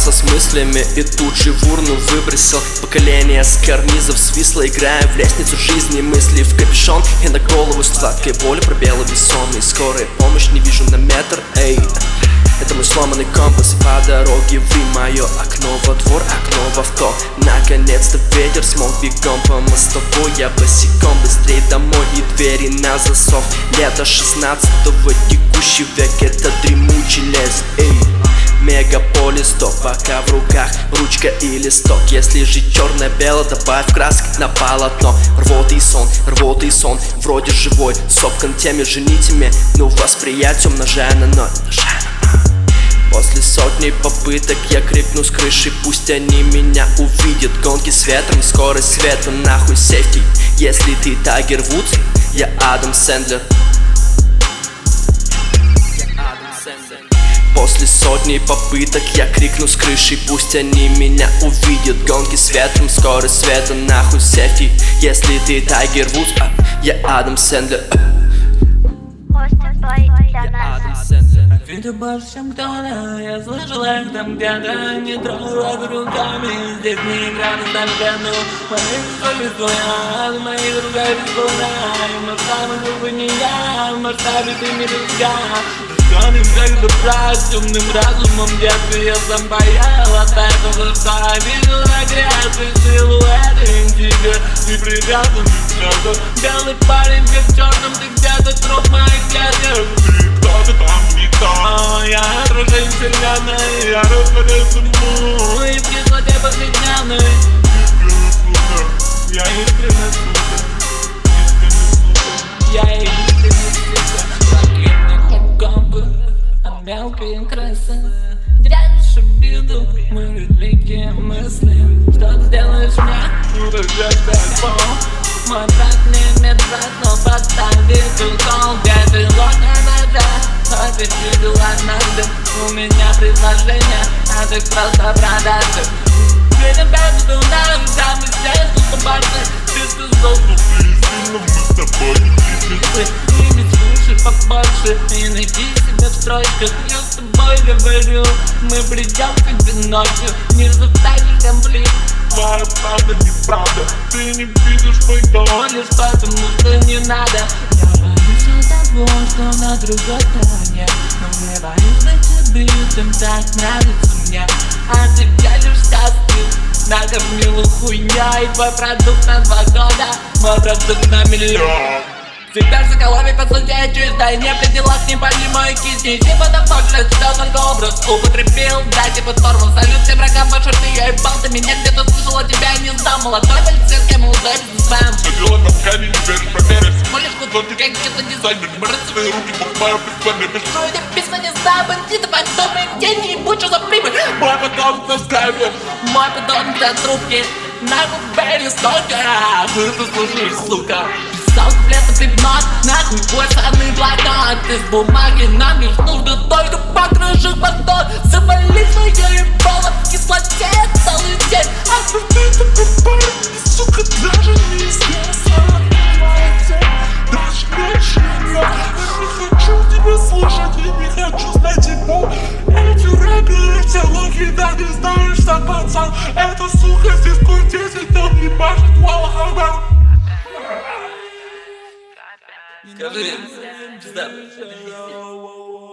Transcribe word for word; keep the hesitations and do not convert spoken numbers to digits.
Собрался с мыслями и тут же в урну выбросил. Поколение с карнизов свисло, играя в лестницу жизни. Мысли в капюшон и на голову сладкой боли пробелы весомые. Скорая помощь, не вижу на метр, эй. Это мой сломанный компас, по дороге вы мое окно во двор, окно в авто. Наконец-то ветер смог бегом по мостовой. Я босиком быстрее домой и двери на засов. Лето шестнадцатого, текущий век, это дремучий лес, эй. Мегаполис, то пока в руках ручка и листок. Если жить черно-бело, добавь краски на полотно. Рвота и сон, рвота и сон, вроде живой, сопкан теми женитями, но восприятие умножая на ноль. После сотни попыток я крикну с крыши, пусть они меня увидят. Гонки с ветром, скорость света, нахуй сейфти. Если ты Тайгер Вудс, я Адам Сэндлер. После сотни попыток я крикну с крыши, пусть они меня увидят. Гонки с ветром, скорость света, нахуй сейфти. Если ты Тайгер Вудс, я Адам Сэндлер. Виду больше, чем кто-то, я слышал их там где-то. Не трогай руками, здесь не игра на стальгану. Мои руки твоя, мои руки бесполная. В масштабе губы не я, в масштабе ты не река. Гоним всех добра, с темным разумом в детстве я сам боял. От этого что видел регрессии, силуэты индиго и привязан к слезам. Белый парень без черным, ты где-то труп моих клеток. Кто-то там не то, я отражение вселенной, я растворяю судьбу и в кислоте повседневной. Я искренне сука, искренне сука, я искренне сука. Прокинуть компы, а мелкие крысы держишь обиду, мы великие мысли. Что ты сделаешь мне? Удержать альбом. Мой брат не медведь, но поставит укол. Где ты ложная ножа? Хочешь видел однажды? У меня предложение, а ты просто продажи. Видим без ударов, да мы здесь, тут побольше. Ты сказал, что ты сильно, мы с тобой не близки. И ведь слушай побольше, и найди себя в строчках. Я с тобой говорю, мы придем к тебе ночью. Не заставишь конфликт. Твоя правда неправда, ты не видишь мой дом, лишь потому что не надо. Я боюсь того, что на другой стороне, но мне боюсь быть убитым, так нравится мне. А ты делишь сказки, накормила хуйня. И твой продукт на два года, мой продукт на миллион. Теперь соколовик по сути чисто, не при делах, не пали мои кисти. Типа там точно, что только образ употребил. Да, типа тормоз, салют всем врагам по шерсти. Я ебал, ты меня где-то слышал, а тебя не сдам. Молодой полицейский, молодой бизнесмен. Ходила на ткани, не веришь, проверишь. Молишь куда ты как где-то дизайнер. Брать свои руки, бухмаю письмами. Что я письма не знаю, бандиты, подобные деньги, не будь, что за прибыль. Мой подон на скайпе, мой подон для трубки. Нахуй бери столько, ты это слушаешь, сука. писал куплеты пивнот, нахуй твой сраный блокнот. Из бумаги нам лишь нужно только покрышить батон. Завали свое ебало в кислоте целый день. А что ты такой парень, сука, даже не известно. Даже меньше меня. Я не хочу тебя слушать, я не хочу знать его. Эти рэперы, эти лохи, да не знаешь, что пацан. Эта сука здесь курит десять, там не башит, валахабам. Скажи, пизда.